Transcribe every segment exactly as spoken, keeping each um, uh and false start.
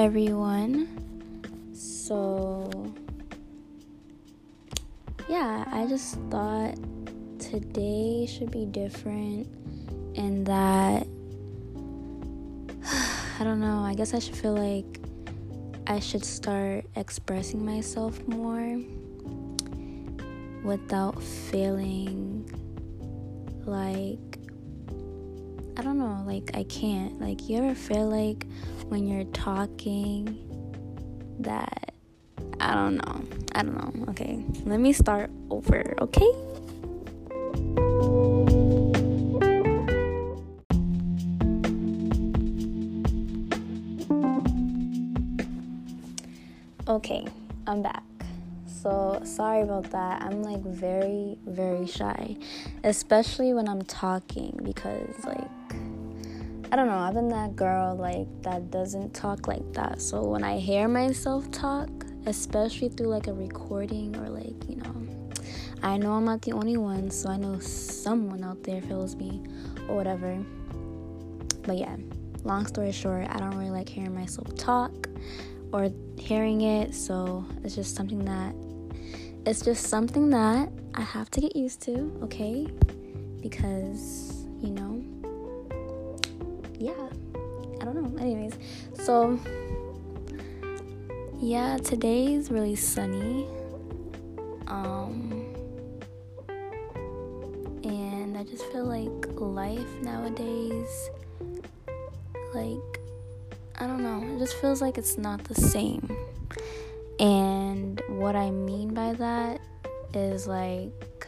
everyone. So, yeah, I just thought today should be different in that, I don't know, I guess I should feel like I should start expressing myself more without feeling like, I don't know, like I can't. Like, you ever feel like when you're talking that, I don't know, I don't know. Okay, let me start over, okay? Okay, I'm back. So, sorry about that. I'm like very, very shy, especially when I'm talking because, like, I don't know, I've been that girl, like, that doesn't talk like that. So, when I hear myself talk, especially through, like, a recording or, like, you know, I know I'm not the only one, so I know someone out there feels me or whatever. But, yeah, long story short, I don't really like hearing myself talk or hearing it, so it's just something that it's just something that I have to get used to, okay? Because, you know, yeah, I don't know. Anyways, so yeah, today's really sunny, um, and I just feel like life nowadays, like, I don't know, it just feels like it's not the same. And what I mean by that is, like,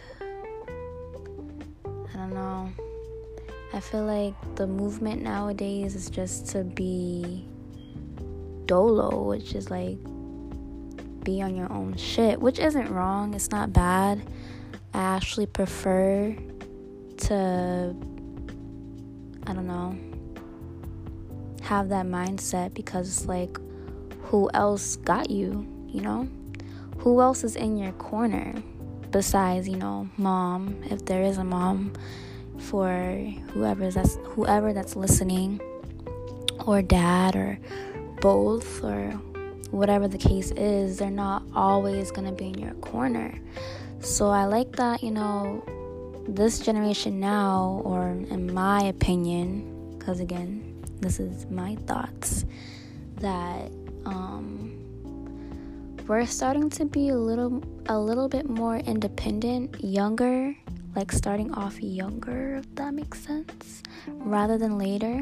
I don't know, I feel like the movement nowadays is just to be dolo, which is like be on your own shit, which isn't wrong, it's not bad. I actually prefer to, I don't know, have that mindset because it's like, who else got you, you know? Who else is in your corner besides, you know, mom, if there is a mom, for whoever that's whoever that's listening, or dad, or both, or whatever the case is, they're not always gonna be in your corner. So I like that, you know, this generation now, or in my opinion, because again, this is my thoughts, that um we're starting to be a little a little bit more independent, younger, like starting off younger, if that makes sense, rather than later.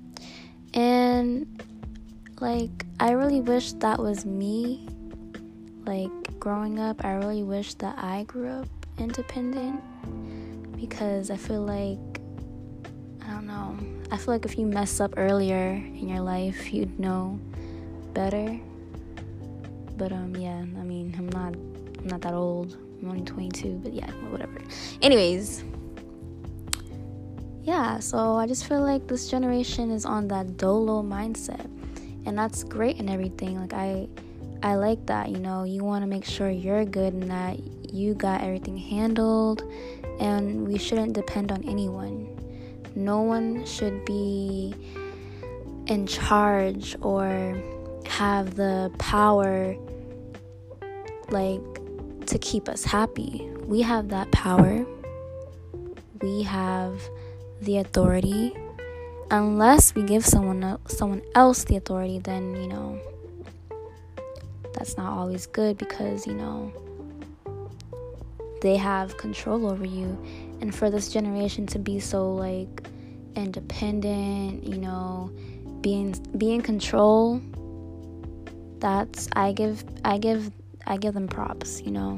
And like, I really wish that was me. Like, growing up, I really wish that I grew up independent, because I feel like, I don't know, I feel like if you mess up earlier in your life, you'd know better. But um yeah, I mean, I'm not I'm not that old. I'm only twenty-two, but yeah, whatever. Anyways, yeah, so I just feel like this generation is on that dolo mindset, and that's great and everything. Like, I I like that, you know, you want to make sure you're good and that you got everything handled, and we shouldn't depend on anyone. No one should be in charge or have the power, like, to keep us happy. We have that power. We have the authority. Unless we give someone else, someone else the authority, then, you know, that's not always good, because, you know, they have control over you. And for this generation to be so, like, independent, you know, being be in control, that's I give I give I give them props, you know.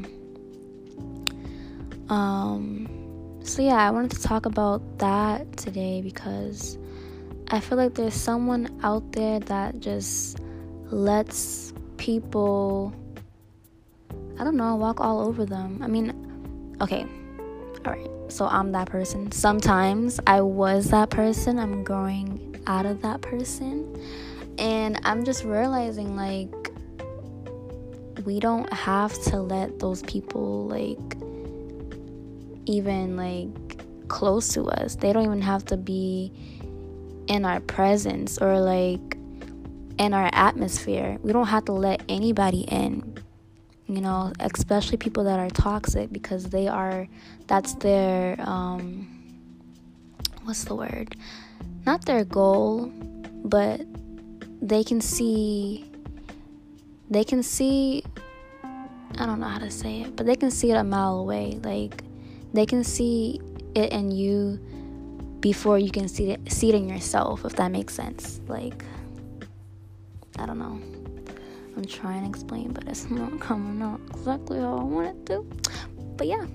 Um so yeah, I wanted to talk about that today because I feel like there's someone out there that just lets people, I don't know, walk all over them. I mean, okay, alright, so I'm that person. Sometimes I was that person. I'm growing out of that person. And I'm just realizing, like, we don't have to let those people, like, even, like, close to us. They don't even have to be in our presence, or, like, in our atmosphere. We don't have to let anybody in, you know, especially people that are toxic, because they are, that's their, um, what's the word? Not their goal, but they can see, they can see, I don't know how to say it, but they can see it a mile away. Like, they can see it in you before you can see it, see it in yourself, if that makes sense. Like, I don't know. I'm trying to explain, but it's not coming out exactly how I want it to. But yeah.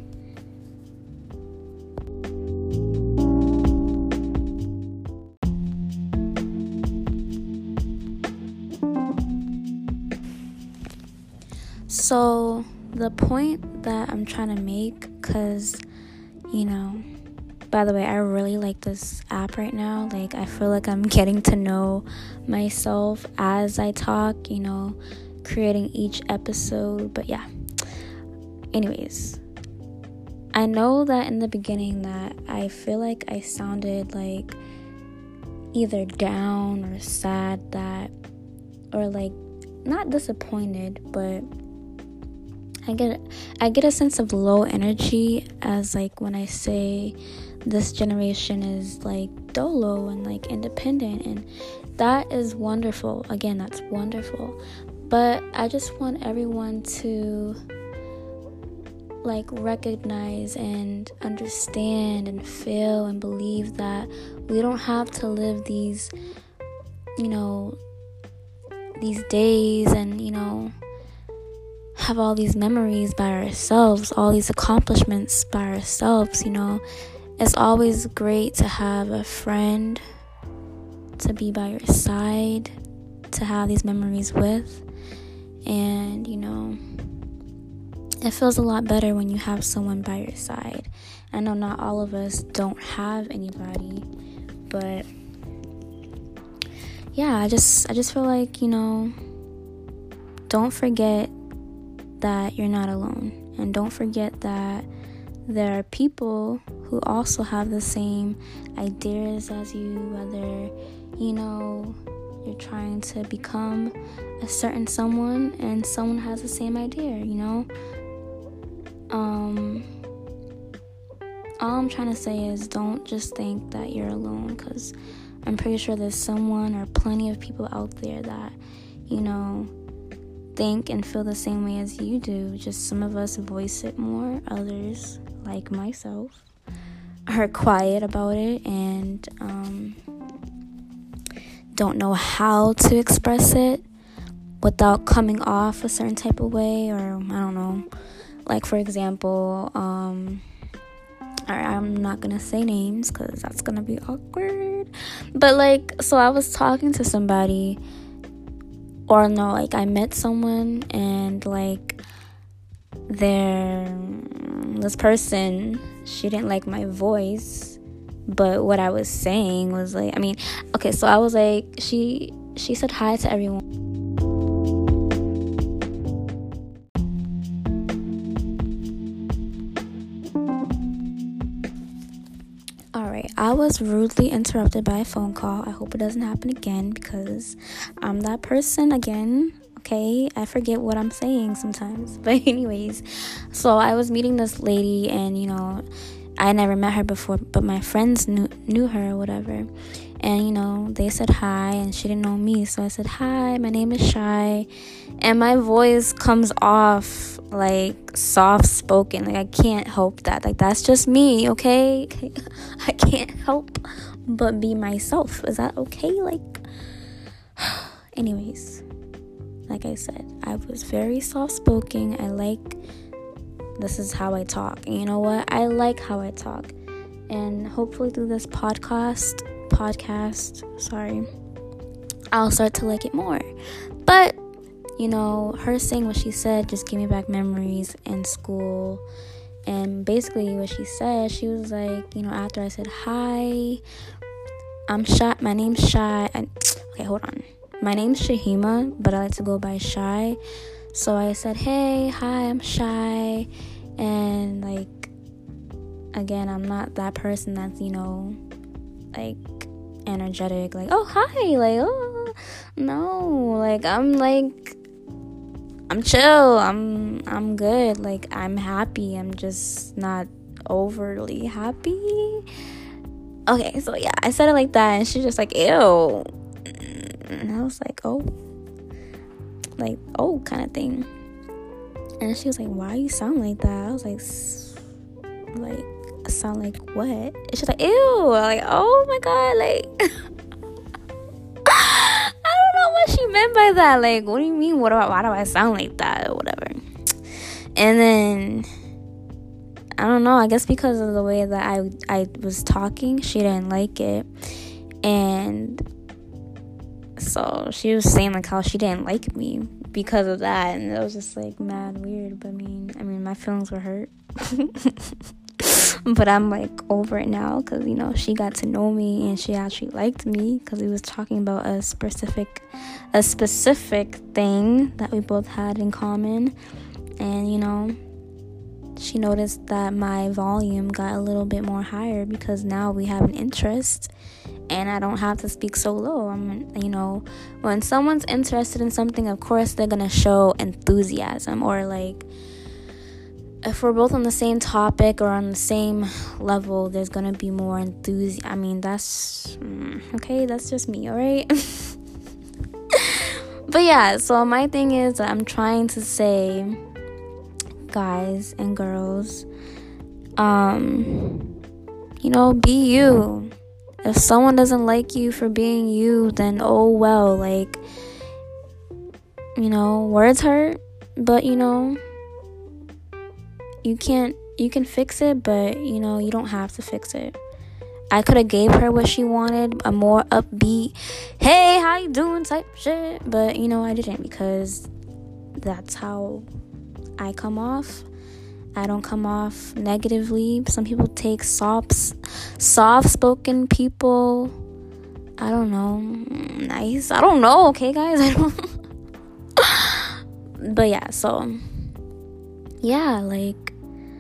So, the point that I'm trying to make, because, you know, by the way, I really like this app right now. Like, I feel like I'm getting to know myself as I talk, you know, creating each episode. But yeah. Anyways, I know that in the beginning that I feel like I sounded like either down or sad, that, or like not disappointed, but I get I get a sense of low energy, as like when I say this generation is like dolo and like independent, and that is wonderful. Again, that's wonderful. But I just want everyone to like recognize and understand and feel and believe that we don't have to live these, you know, these days and, you know, have all these memories by ourselves, all these accomplishments by ourselves, you know. It's always great to have a friend to be by your side, to have these memories with. And, you know, it feels a lot better when you have someone by your side. I know not all of us don't have anybody, but yeah, I just I just feel like, you know, don't forget that you're not alone, and don't forget that there are people who also have the same ideas as you, whether, you know, you're trying to become a certain someone and someone has the same idea, you know. Um, all I'm trying to say is don't just think that you're alone, because I'm pretty sure there's someone or plenty of people out there that, you know, think and feel the same way as you do. Just some of us voice it more, others, like myself, are quiet about it and um, don't know how to express it without coming off a certain type of way, or I don't know. Like, for example, um, I'm not gonna say names because that's gonna be awkward. But like, so I was talking to somebody, or no, like I met someone, and like, there, this person, she didn't like my voice, but what I was saying was like, I mean, okay, so I was like, she she said hi to everyone. Alright, I was rudely interrupted by a phone call. I hope it doesn't happen again, because I'm that person again. Okay, I forget what I'm saying sometimes. But anyways, so I was meeting this lady, and you know, I never met her before, but my friends knew knew her or whatever. And you know, they said hi, and she didn't know me, so I said hi, my name is Shy, and my voice comes off like soft spoken. Like, I can't help that. Like, that's just me, okay? I can't help but be myself. Is that okay? Like, anyways, like I said, I was very soft spoken. I like, this is how I talk. And you know what? I like how I talk. And hopefully through this podcast, podcast, sorry, I'll start to like it more. But, you know, her saying what she said just gave me back memories in school. And basically what she said, she was like, you know, after I said, hi, I'm Shy, my name's Shy. I, okay, hold on. My name's Shahima, but I like to go by Shy. So I said, hey, hi, I'm Shy. And, like, again, I'm not that person that's, you know, like, energetic. Like, oh, hi. Like, oh. no, like, I'm like, I'm chill, I'm, I'm good, like, I'm happy, I'm just not overly happy. Okay, so yeah, I said it like that, and she's just like, ew, and I was like, oh, like, oh, kind of thing. And she was like, why you sound like that? I was like, like, sound like what? And she's like, ew, like, oh my god, like, I don't know what she meant by that. Like, what do you mean? What do I, why do I sound like that or whatever? And then I don't know, I guess because of the way that I I was talking, she didn't like it. And so she was saying like how she didn't like me because of that, and it was just like mad weird. But I mean, I mean, my feelings were hurt. But I'm like over it now, because you know, she got to know me and she actually liked me because we was talking about a specific a specific thing that we both had in common. And you know, she noticed that my volume got a little bit more higher because now we have an interest and I don't have to speak so low. I'm, you know, when someone's interested in something, of course they're gonna show enthusiasm, or like, if we're both on the same topic or on the same level, there's gonna be more enthusiasm. I mean, that's okay, that's just me, all right? But yeah, so my thing is, I'm trying to say, guys and girls, um you know, be you. If someone doesn't like you for being you, then oh well. Like, you know, words hurt, but you know, you can't you can fix it, but you know, you don't have to fix it. I could have gave her what she wanted, a more upbeat, hey, how you doing type shit, but you know, I didn't, because that's how I come off. I don't come off negatively. Some people take soft soft-spoken people, I don't know, nice. I don't know, okay, guys? I don't But yeah, so yeah, like,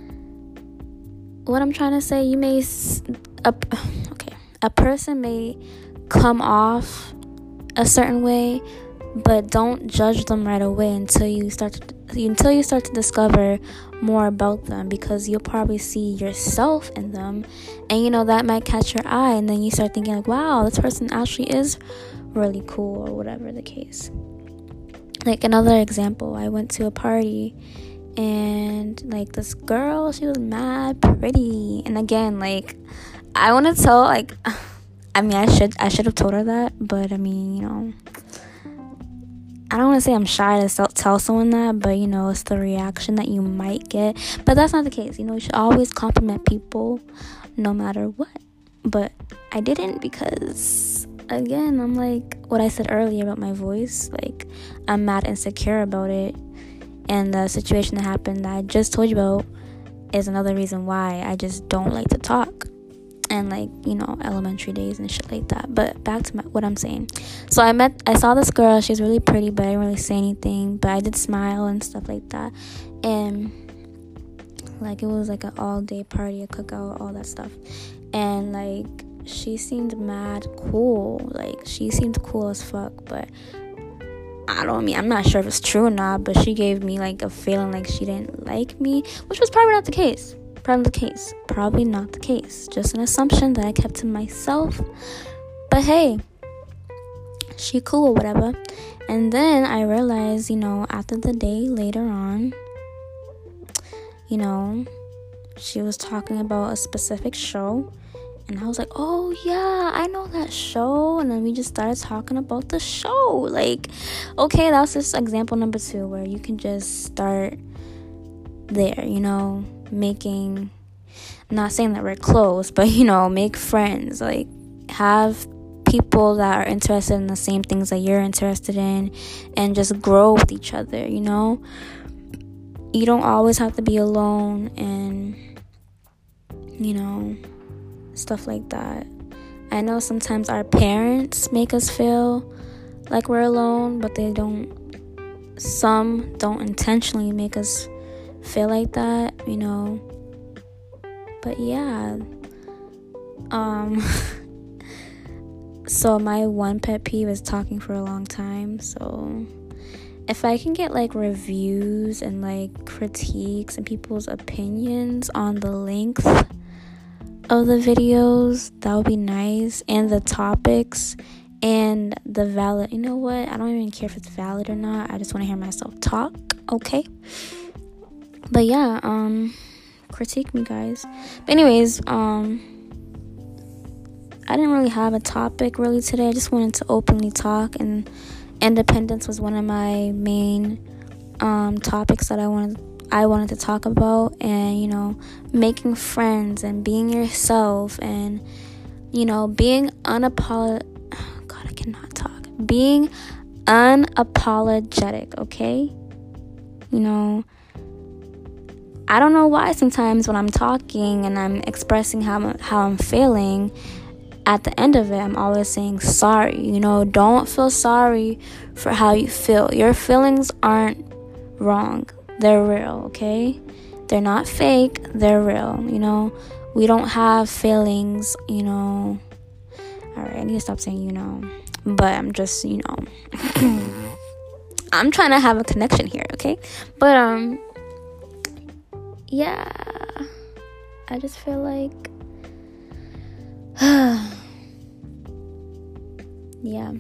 what I'm trying to say, you may a, okay, a person may come off a certain way, but don't judge them right away until you start to until you start to discover more about them, because you'll probably see yourself in them, and you know, that might catch your eye, and then you start thinking like, wow, this person actually is really cool, or whatever the case. Like, another example, I went to a party, and like, this girl, she was mad pretty, and again, like, I want to tell, like, I mean, I should I should have told her that, but I mean, you know, I don't want to say I'm shy to tell someone that, but you know, it's the reaction that you might get. But that's not the case. You know, you should always compliment people no matter what. But I didn't, because again, I'm like what I said earlier about my voice. Like, I'm mad insecure about it. And the situation that happened that I just told you about is another reason why I just don't like to talk. And like, you know, elementary days and shit like that. But back to my, what I'm saying. So I met, I saw this girl. She's really pretty, but I didn't really say anything. But I did smile and stuff like that. And like, it was like an all day party, a cookout, all that stuff. And like, she seemed mad cool. Like, she seemed cool as fuck. But I don't mean, I'm not sure if it's true or not. But she gave me like a feeling like she didn't like me, which was probably not the case. Probably the case. Probably not the case. Just an assumption that I kept to myself. But hey, she cool, whatever. And then I realized, you know, after the day later on, you know, she was talking about a specific show. And I was like, oh yeah, I know that show. And then we just started talking about the show. Like, okay, that's just example number two, where you can just start there, you know, making, not saying that we're close, but you know, make friends, like, have people that are interested in the same things that you're interested in, and just grow with each other. You know, you don't always have to be alone, and you know, stuff like that. I know sometimes our parents make us feel like we're alone, but they don't, some don't intentionally make us feel like that, you know. But yeah, um So my one pet peeve is talking for a long time. So if I can get like reviews and like critiques and people's opinions on the length of the videos, that would be nice. And the topics and the valid, you know what? I don't even care if it's valid or not. I just want to hear myself talk, okay? But yeah, um, critique me, guys. But anyways, um, I didn't really have a topic really today. I just wanted to openly talk, and independence was one of my main um, topics that I wanted I wanted to talk about. And you know, making friends and being yourself, and you know, being unapolog. Oh, God, I cannot talk. Being unapologetic, okay? You know, I don't know why sometimes when I'm talking and I'm expressing how how I'm feeling, at the end of it, I'm always saying sorry. You know, don't feel sorry for how you feel. Your feelings aren't wrong. They're real, okay? They're not fake. They're real, you know? We don't have feelings, you know. All right, I need to stop saying you know. But I'm just, you know. I'm trying to have a connection here, okay? But, um, yeah. I just feel like... yeah.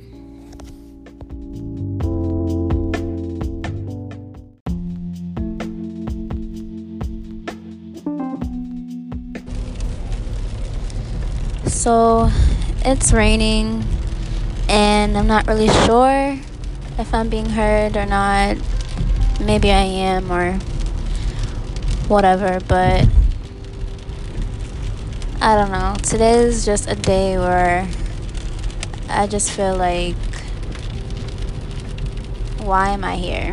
So it's raining, and I'm not really sure if I'm being heard or not. Maybe I am, or whatever, but I don't know. Today is just a day where I just feel like, why am I here?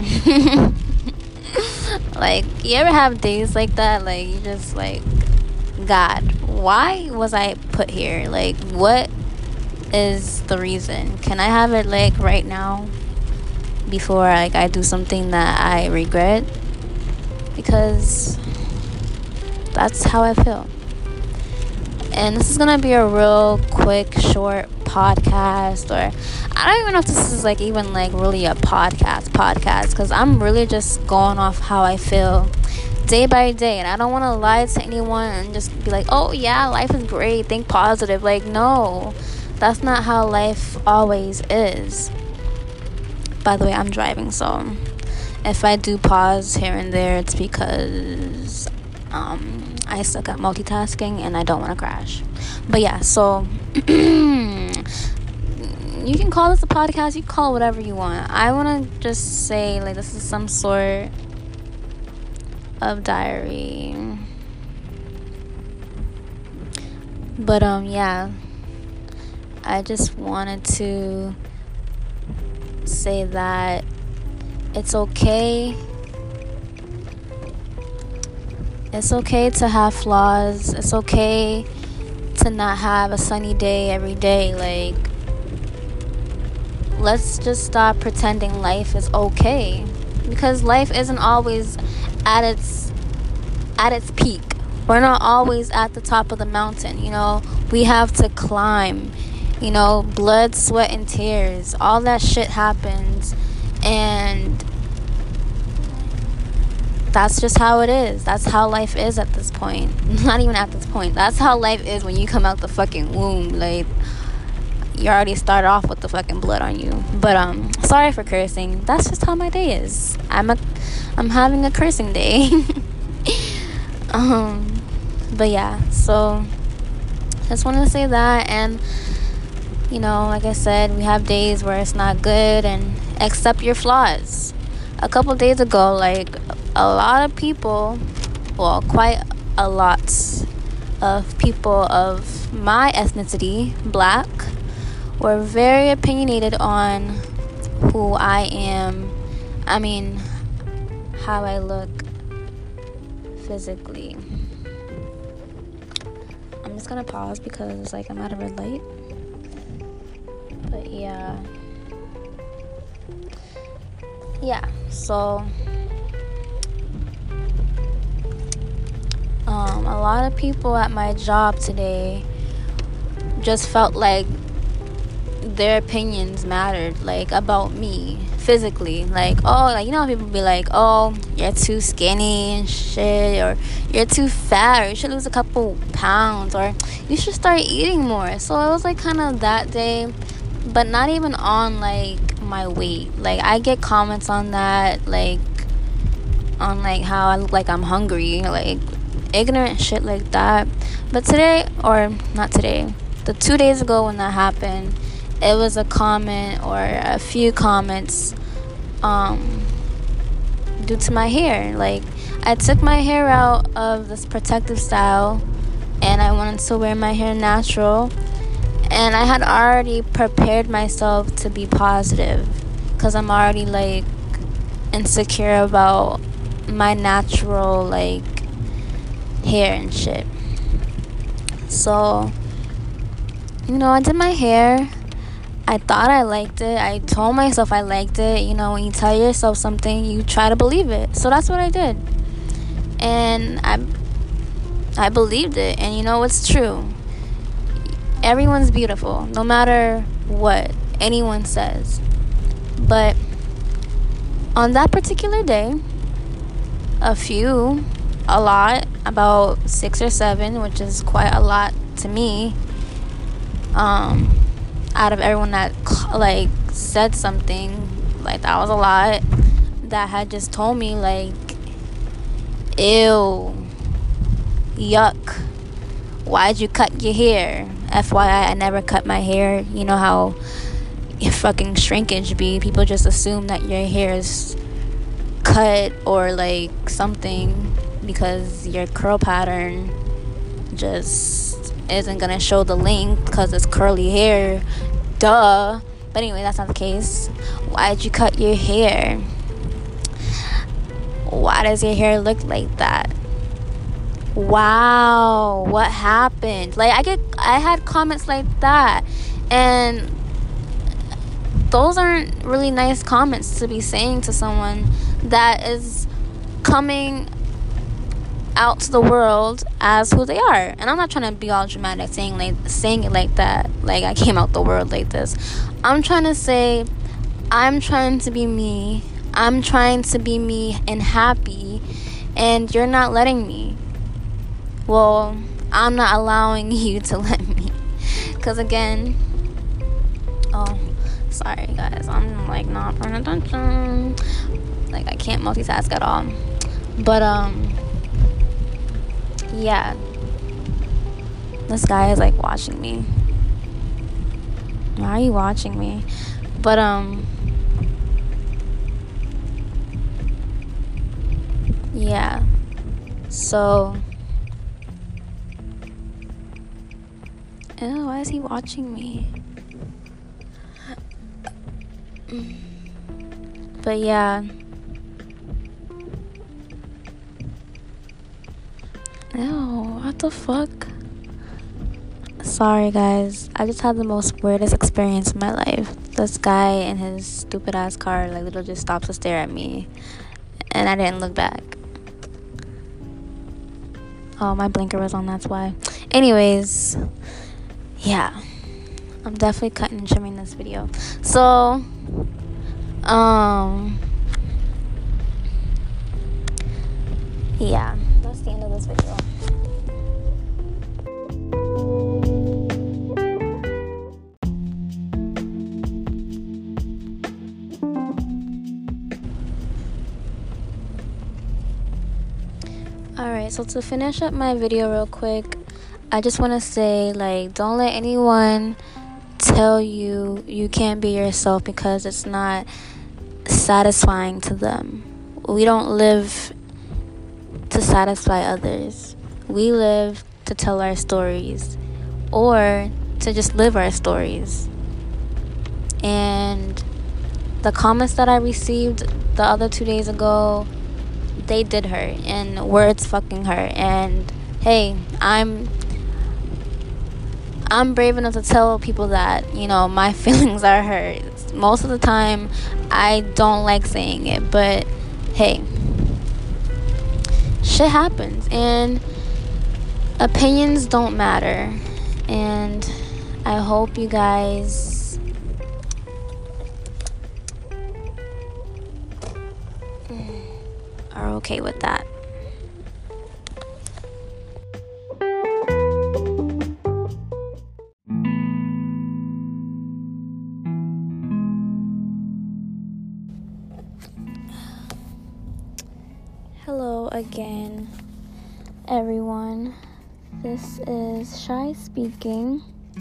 Like, you ever have days like that? Like, you just like, God, why was I put here? Like, what is the reason? Can I have it like right now before like I do something that I regret? Because that's how I feel. And this is gonna be a real quick, short podcast, or I don't even know if this is like even like really a podcast podcast because I'm really just going off how I feel day by day, and I don't want to lie to anyone and just be like, oh yeah, life is great, think positive. Like, no, that's not how life always is. By the way, I'm driving, so if I do pause here and there, it's because um I suck at multitasking and I don't want to crash. But yeah, so you can call this a podcast, you can call it whatever you want. I want to just say like this is some sort of diary. But um yeah, I just wanted to say that it's okay. It's okay to have flaws. It's okay to not have a sunny day every day. Like, let's just stop pretending life is okay, because life isn't always at its at its peak. We're not always at the top of the mountain, you know. We have to climb, you know, blood, sweat, and tears. All that shit happens, and that's just how it is. That's how life is at this point. Not even at this point. That's how life is when you come out the fucking womb. Like, you already started off with the fucking blood on you. But um sorry for cursing. That's just how my day is. I'm a I'm having a cursing day. um but yeah, so just wanted to say that. And you know, like I said, we have days where it's not good, and accept your flaws. A couple days ago, like, a lot of people, well, quite a lot of people of my ethnicity, black, were very opinionated on who I am. I mean, how I look physically. I'm just gonna pause because, like, I'm at a red light. But yeah. Yeah, so um, a lot of people at my job today just felt like their opinions mattered, like, about me physically. Like, oh, like, you know how people be like, oh, you're too skinny and shit, or you're too fat, or you should lose a couple pounds, or you should start eating more. So it was like kind of that day, but not even on like my weight. Like, I get comments on that, like on like how I look like I'm hungry, like ignorant shit like that. But today, or not today, the two days ago when that happened, it was a comment or a few comments um due to my hair. Like, I took my hair out of this protective style and I wanted to wear my hair natural, and I had already prepared myself to be positive because I'm already like insecure about my natural like hair and shit. So, you know, I did my hair. I thought I liked it. I told myself I liked it. You know, when you tell yourself something, you try to believe it. So that's what I did. And I I believed it. And you know, it's true. Everyone's beautiful, no matter what anyone says. But on that particular day, a few, a lot, about six or seven, which is quite a lot to me, um, out of everyone that like said something, like that was a lot, that had just told me like, ew, yuck, why'd you cut your hair? F Y I, I never cut my hair. You know how fucking shrinkage be. People just assume that your hair is cut or like something because your curl pattern just isn't gonna show the length because it's curly hair. Duh. But anyway, that's not the case. Why did you cut your hair? Why does your hair look like that? Wow, what happened? Like, I get I had comments like that, and those aren't really nice comments to be saying to someone that is coming out to the world as who they are. And I'm not trying to be all dramatic saying like saying it like that, like I came out the world like this. I'm trying to say I'm trying to be me. I'm trying to be me and happy, and you're not letting me. Well, I'm not allowing you to let me. Cause again, oh, sorry guys, I'm like not paying attention. Like, I can't multitask at all. But um yeah, this guy is like watching me. Why are you watching me? But um yeah, so ew, why is he watching me? But yeah, ew, what the fuck? Sorry guys, I just had the most weirdest experience in my life. This guy in his stupid ass car like literally just stops to stare at me, and I didn't look back. Oh, my blinker was on, that's why. Anyways, yeah, I'm definitely cutting and trimming this video. So um yeah, that's the end of this video. Alright, so to finish up my video real quick, I just want to say, like, don't let anyone tell you you can't be yourself because it's not satisfying to them. We don't live to satisfy others. We live to tell our stories or to just live our stories. And the comments that I received the other two days ago, they did hurt, and words fucking hurt. And hey, I'm I'm brave enough to tell people that, you know, my feelings are hurt. Most of the time I don't like saying it, but hey, shit happens and opinions don't matter. And I hope you guys okay with that. Hello again, everyone. This is Shy speaking.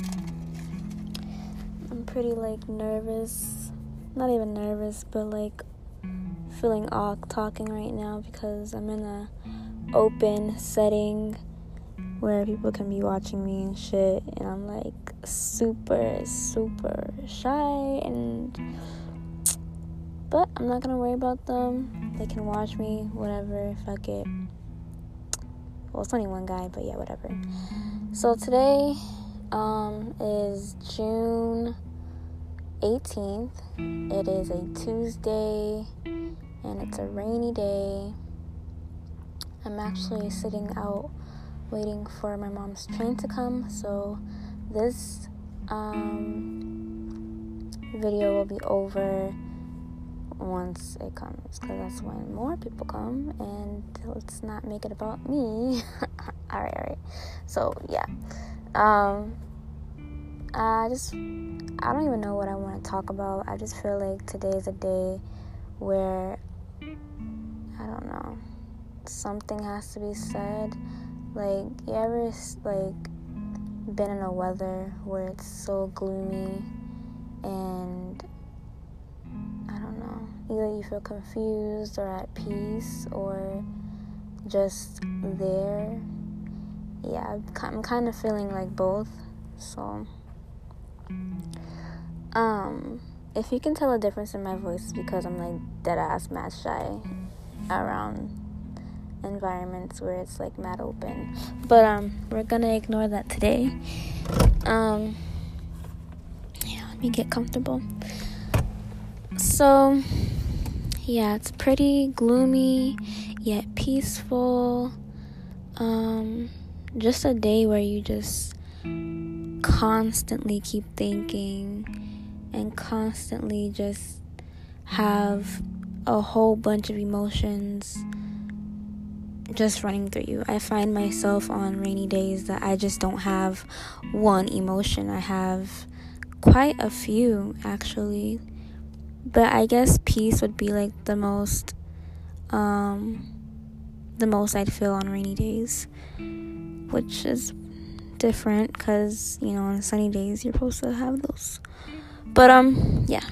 I'm pretty like nervous, not even nervous, but like feeling awkward talking right now because I'm in a open setting where people can be watching me and shit, and I'm like super super shy, and but I'm not gonna worry about them. They can watch me, whatever, fuck it. Well, it's only one guy, but yeah, whatever. So today um, is June eighteenth. It is a Tuesday, and it's a rainy day. I'm actually sitting out waiting for my mom's train to come, so this um, video will be over once it comes, because that's when more people come, and let's not make it about me. alright alright so yeah um I just I don't even know what I want to talk about. I just feel like today's a day where I don't know, something has to be said. Like, you ever like been in a weather where it's so gloomy and either you feel confused or at peace or just there? Yeah, I'm kind of feeling like both. So, um, if you can tell a difference in my voice, it's because I'm like dead ass mad shy around environments where it's like mad open. But um, we're gonna ignore that today. Um, yeah, let me get comfortable. So, yeah, it's pretty gloomy yet peaceful. Um, just a day where you just constantly keep thinking and constantly just have a whole bunch of emotions just running through you. I find myself on rainy days that I just don't have one emotion. I have quite a few, actually. But I guess peace would be like the most, um, the most I'd feel on rainy days, which is different because, you know, on sunny days you're supposed to have those. But, um, yeah.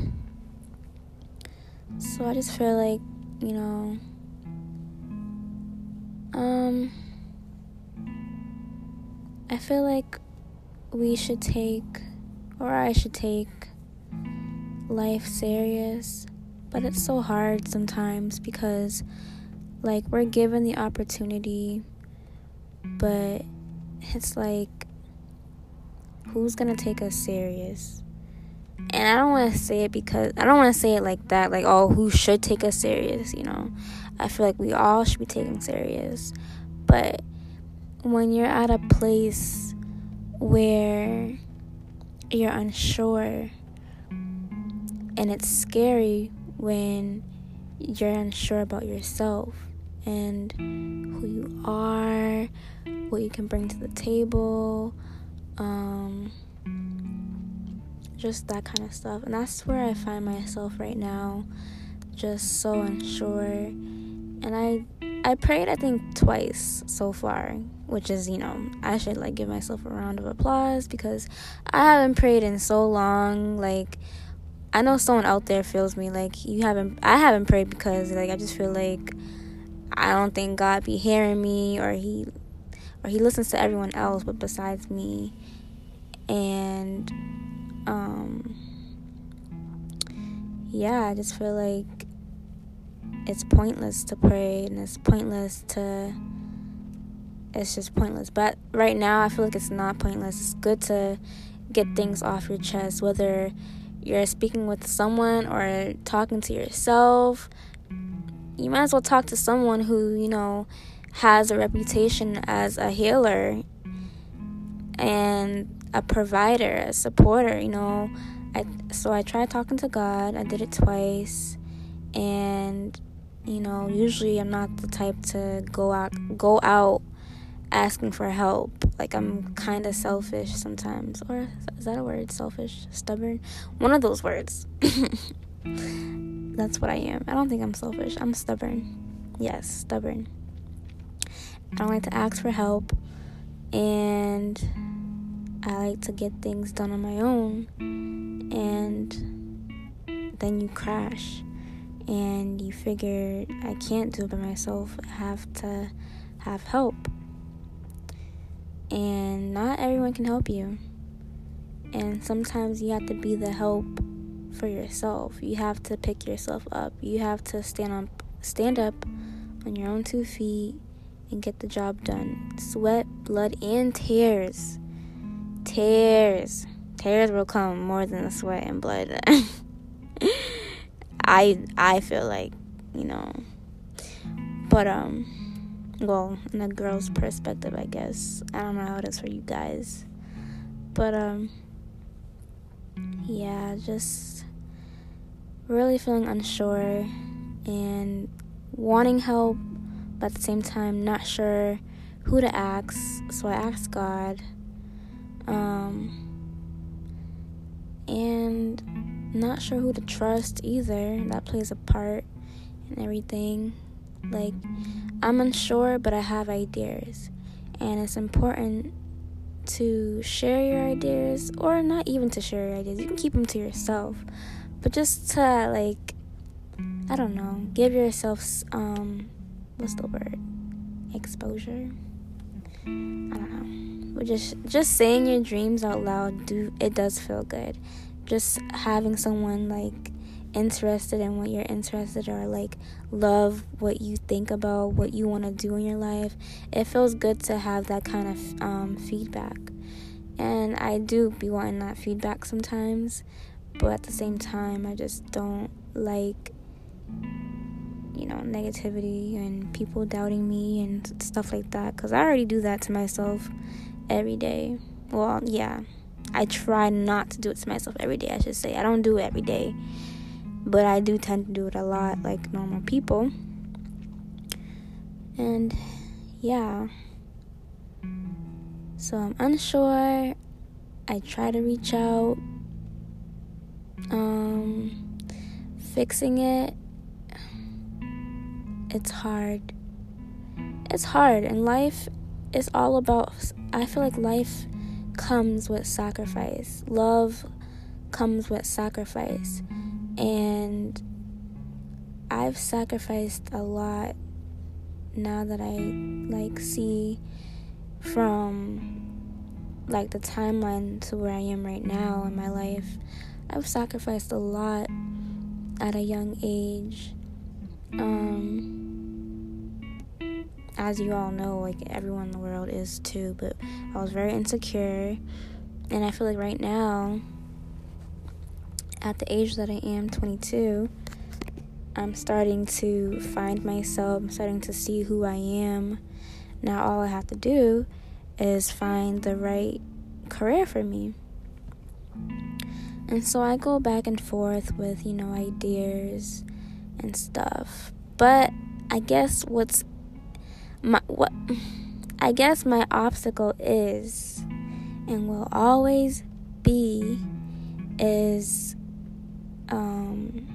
So I just feel like, you know, um, I feel like we should take, or I should take, life serious, but it's so hard sometimes because like we're given the opportunity, but it's like, who's gonna take us serious? And I don't want to say it because I don't want to say it like that, like, oh, who should take us serious, you know? I feel like we all should be taken serious, but when you're at a place where you're unsure, and it's scary when you're unsure about yourself and who you are, what you can bring to the table, um, just that kind of stuff. And that's where I find myself right now, just so unsure. And I I prayed, I think, twice so far, which is, you know, I should, like, give myself a round of applause because I haven't prayed in so long. Like, I know someone out there feels me like you haven't I haven't prayed because like I just feel like I don't think God be hearing me, or he or he listens to everyone else but besides me. And um yeah, I just feel like it's pointless to pray, and it's pointless to it's just pointless. But right now I feel like it's not pointless. It's good to get things off your chest, whether you're speaking with someone or talking to yourself. You might as well talk to someone who, you know, has a reputation as a healer and a provider, a supporter, you know. I so I tried talking to God. I did it twice, and You know, usually I'm not the type to go out go out asking for help. Like, I'm kind of selfish sometimes. Or is that a word? Selfish? Stubborn? One of those words. That's what I am. I don't think I'm selfish. I'm stubborn. Yes, stubborn. I don't like to ask for help. And I like to get things done on my own. And then you crash. And you figure, I can't do it by myself. I have to have help. And not everyone can help you. And sometimes you have to be the help for yourself. You have to pick yourself up. You have to stand up, stand up on your own two feet and get the job done. Sweat, blood, and tears. Tears. Tears will come more than the sweat and blood. I I feel like, you know. But um well, in a girl's perspective, I guess. I don't know how it is for you guys. But, um, yeah, just really feeling unsure and wanting help, but at the same time not sure who to ask. So I asked God. Um, and not sure who to trust either. That plays a part in everything. Like, I'm unsure, but I have ideas. And it's important to share your ideas, or not even to share your ideas. You can keep them to yourself. But just to, like, I don't know, give yourself, um, what's the word? Exposure? I don't know. But just, just saying your dreams out loud, do it does feel good. Just having someone, like, interested in what you're interested, or like love what you think about, what you want to do in your life, it feels good to have that kind of um, feedback. And I do be wanting that feedback sometimes, but at the same time I just don't like, you know, negativity and people doubting me and stuff like that, because I already do that to myself every day. Well, yeah, I try not to do it to myself every day, I should say. I don't do it every day, but I do tend to do it a lot, like normal people. And yeah, so I'm unsure. I try to reach out. Um, fixing it, it's hard. It's hard, and life is all about, I feel like life comes with sacrifice. Love comes with sacrifice. And I've sacrificed a lot now that I, like, see from, like, the timeline to where I am right now in my life. I've sacrificed a lot at a young age. Um, as you all know, like, everyone in the world is too, but I was very insecure. And I feel like right now, at the age that I am, twenty-two, I'm starting to find myself. I'm starting to see who I am. Now all I have to do is find the right career for me. And so I go back and forth with, you know, ideas and stuff. But I guess what's my what I guess my obstacle is, and will always be, is um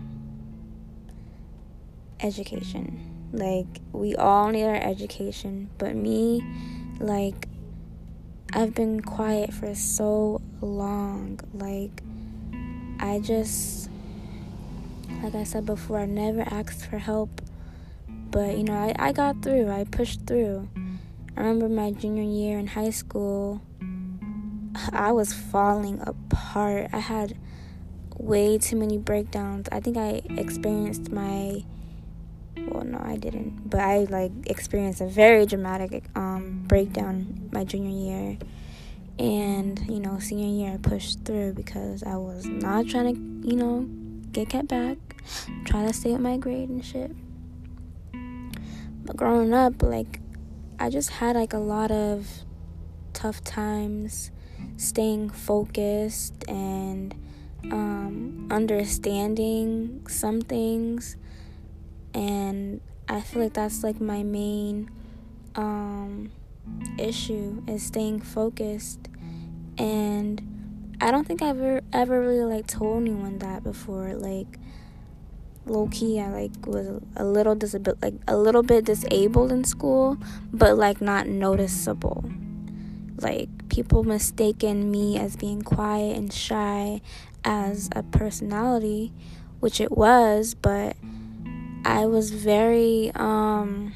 education. Like, we all need our education, but me, like, I've been quiet for so long. Like, I just, like I said before, I never asked for help, but, you know, I, I got through. I pushed through. I remember my junior year in high school, I was falling apart. I had way too many breakdowns. I think I experienced my, well, no, I didn't, but I, like, experienced a very dramatic um, breakdown my junior year. And, you know, senior year, I pushed through because I was not trying to, you know, get kept back, trying to stay at my grade and shit. But growing up, like, I just had, like, a lot of tough times staying focused and um, understanding some things. And I feel like that's like my main um, issue, is staying focused. And I don't think I've ever, ever really like told anyone that before. Like, low key, I like was a little disabil- like a little bit disabled in school, but like not noticeable. Like, people mistaken me as being quiet and shy as a personality, which it was, but I was very, um,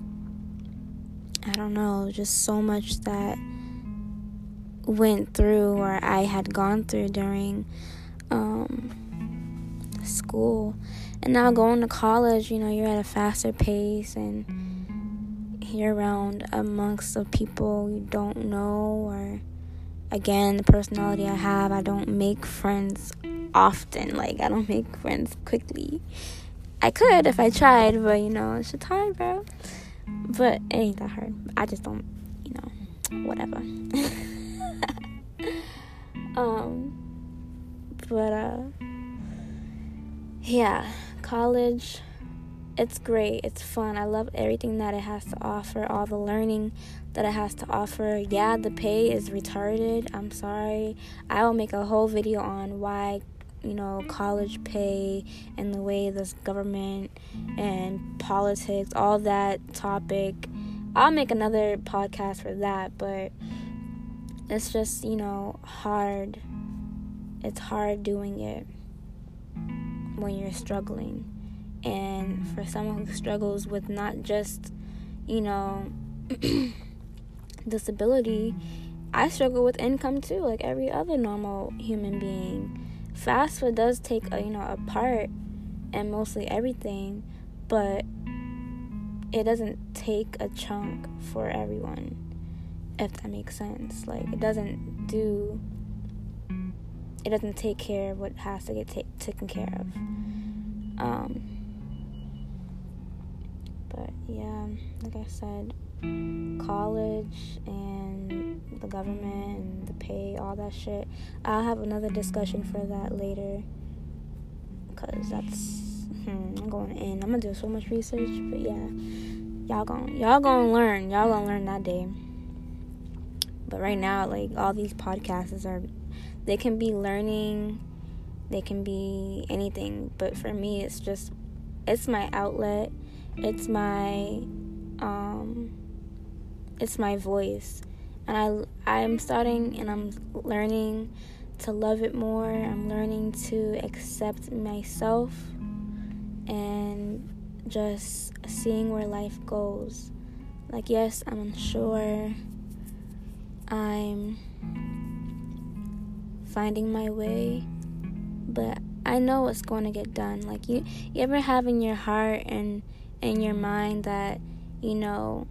I don't know, just so much that went through, or I had gone through during um, school. And now going to college, you know, you're at a faster pace, and you're around amongst the people you don't know, or again, the personality I have, I don't make friends often. Like, I don't make friends quickly. I could if I tried, but you know, it's just hard, bro. But it ain't that hard. I just don't, you know, whatever. um, but uh, yeah, college. It's great. It's fun. I love everything that it has to offer, all the learning that it has to offer. Yeah, the pay is retarded. I'm sorry. I will make a whole video on why, you know, college pay and the way this government and politics, all that topic. I'll make another podcast for that, but it's just, you know, hard. It's hard doing it when you're struggling. And for someone who struggles with not just, you know, disability, I struggle with income too, like every other normal human being. FAFSA does take a, you know, a part and mostly everything, but it doesn't take a chunk for everyone, if that makes sense. Like, it doesn't do, it doesn't take care of what has to get ta- taken care of. Um, but yeah, like I said, college and the government and the pay, all that shit, I'll have another discussion for that later, because that's, hmm, I'm going in, I'm gonna do so much research, but yeah, y'all gonna, y'all gonna learn, y'all gonna learn that day. But right now, like, all these podcasts are, they can be learning, they can be anything, but for me, it's just, it's my outlet, it's my, um, it's my voice, and I, I'm starting, and I'm learning to love it more. I'm learning to accept myself, and just seeing where life goes. Like, yes, I'm unsure, I'm finding my way, but I know it's going to get done. Like, you, you ever have in your heart and in your mind that, you know,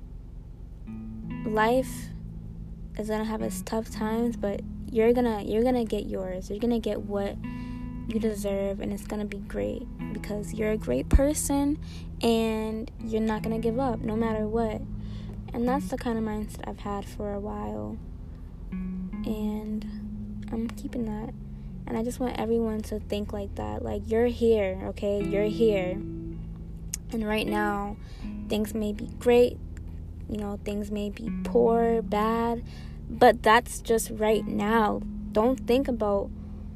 life is gonna have its tough times, but you're gonna you're gonna get yours. You're gonna get what you deserve, and it's gonna be great, because you're a great person, and you're not gonna give up no matter what. And that's the kind of mindset I've had for a while, and I'm keeping that. And I just want everyone to think like that. Like, you're here, okay? You're here. And right now, things may be great, you know, things may be poor, bad, but that's just right now. Don't think about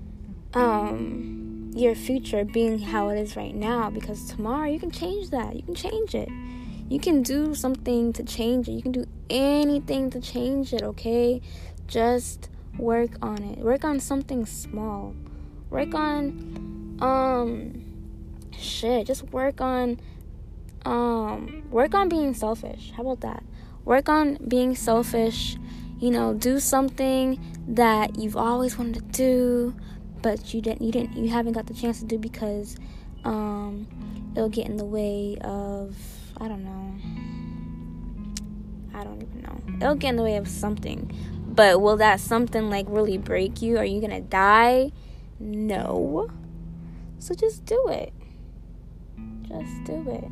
um your future being how it is right now, because tomorrow you can change that. You can change it. You can do something to change it. You can do anything to change it, okay? Just work on it. Work on something small. Work on um shit. Just work on um work on being selfish. How about that? Work on being selfish. You know, do something that you've always wanted to do, but you didn't you didn't you haven't got the chance to do because um it'll get in the way of, I don't know. I don't even know. It'll get in the way of something. But will that something, like, really break you? Are you gonna die? No. So just do it. Just do it.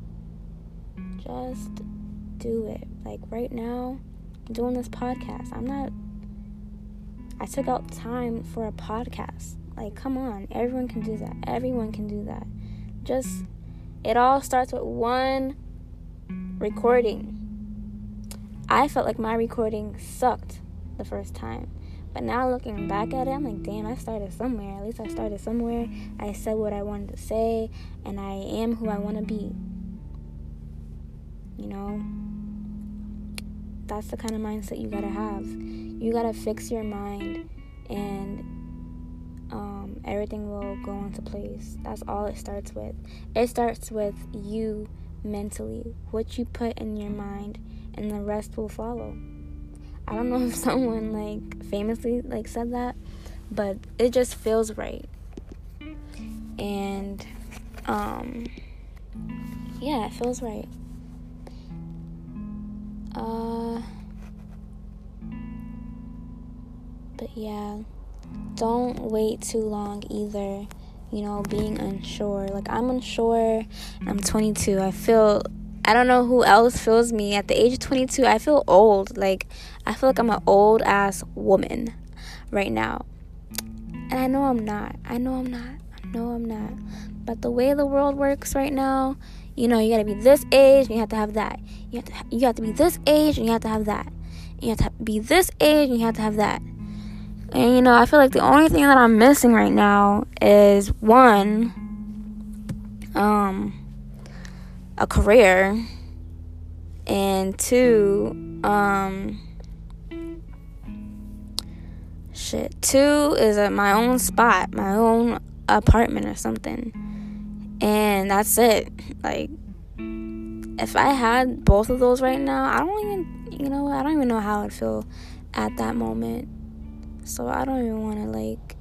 Just do it. Like, right now, I'm doing this podcast. I'm not... I took out time for a podcast. Like, come on. Everyone can do that. Everyone can do that. Just It all starts with one recording. I felt like my recording sucked the first time. But now looking back at it, I'm like, damn, I started somewhere. At least I started somewhere. I said what I wanted to say, and I am who I want to be. You know? That's the kind of mindset you gotta have. You gotta fix your mind, and um, everything will go into place. That's all it starts with. It starts with you mentally. What you put in your mind, and the rest will follow. I don't know if someone like famously like said that, but it just feels right. And um yeah, it feels right. Uh but yeah, don't wait too long either, you know, being unsure. Like, I'm unsure, I'm twenty-two. I feel I don't know who else feels me. At the age of twenty-two, I feel old. Like, I feel like I'm an old-ass woman right now. And I know I'm not. I know I'm not. I know I'm not. But the way the world works right now, you know, you gotta be this age, and you have to have that. You have to, ha- you have to be this age, and you have to have that. You have to be this age, and you have to have that. And, you know, I feel like the only thing that I'm missing right now is, one, um... a career, and two, um, shit, two is a, my own spot, my own apartment or something, and that's it. Like, if I had both of those right now, I don't even, you know, I don't even know how I'd feel at that moment, so I don't even want to, like,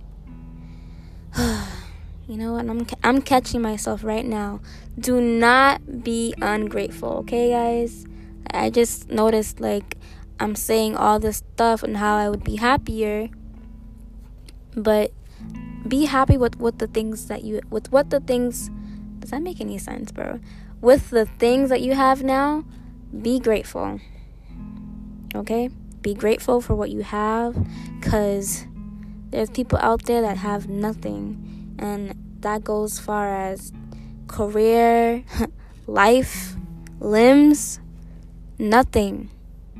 you know what, I'm, I'm catching myself right now. Do not be ungrateful, okay, guys? I just noticed, like, I'm saying all this stuff and how I would be happier, but be happy with, with the things that you, with what the things, does that make any sense, bro? With the things that you have now, be grateful, okay? Be grateful for what you have, because there's people out there that have nothing. And that goes far as career, life, limbs, nothing.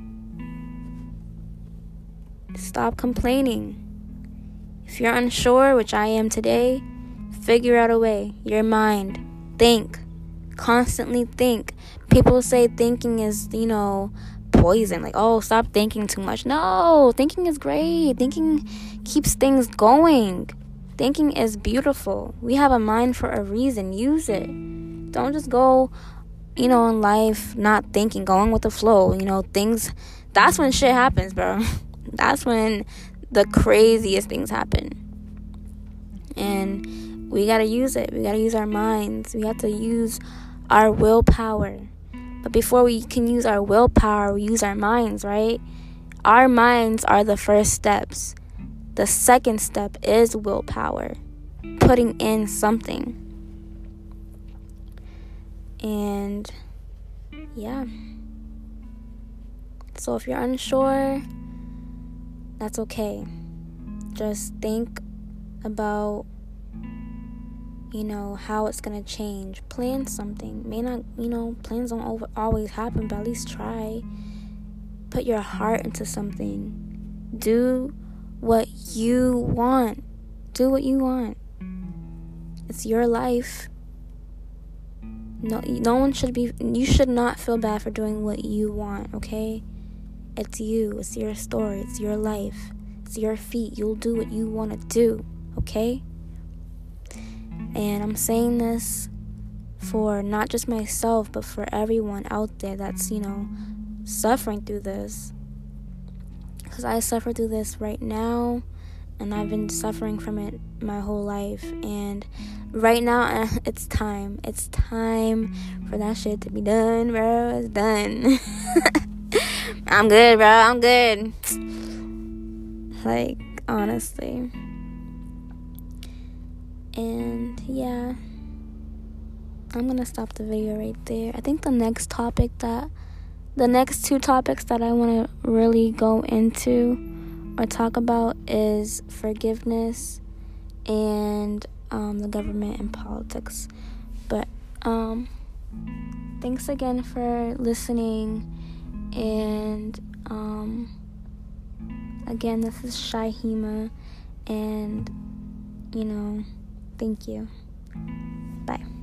Stop complaining. If you're unsure, which I am today, figure out a way. Your mind. Think. Constantly think. People say thinking is, you know, poison. Like, oh, stop thinking too much. No, thinking is great. Thinking keeps things going. Thinking is beautiful. We have a mind for a reason. Use it. Don't just go, you know, in life not thinking, going with the flow. You know, things, that's when shit happens, bro. That's when the craziest things happen. And we gotta use it. We gotta use our minds. We have to use our willpower. But before we can use our willpower, we use our minds, right? Our minds are the first steps. The second step is willpower, putting in something. And yeah. So if you're unsure, that's okay. Just think about, you know, how it's going to change. Plan something. May not, you know, plans don't over, always happen, but at least try. Put your heart into something. Do what you want. Do what you want. It's your life. No, no one should be, you should not feel bad for doing what you want, okay? It's you. It's your story. It's your life. It's your feet. You'll do what you want to do, okay? And I'm saying this for not just myself, but for everyone out there that's, you know, suffering through this. Because I suffer through this right now, and I've been suffering from it my whole life. And right now, it's time. It's time for that shit to be done, bro. It's done. I'm good, bro. I'm good. Like, honestly. And, yeah. I'm gonna stop the video right there. I think the next topic that... The next two topics that I want to really go into or talk about is forgiveness and um, the government and politics. But Um, thanks again for listening. And um, again, this is Shahima. And, you know, thank you. Bye.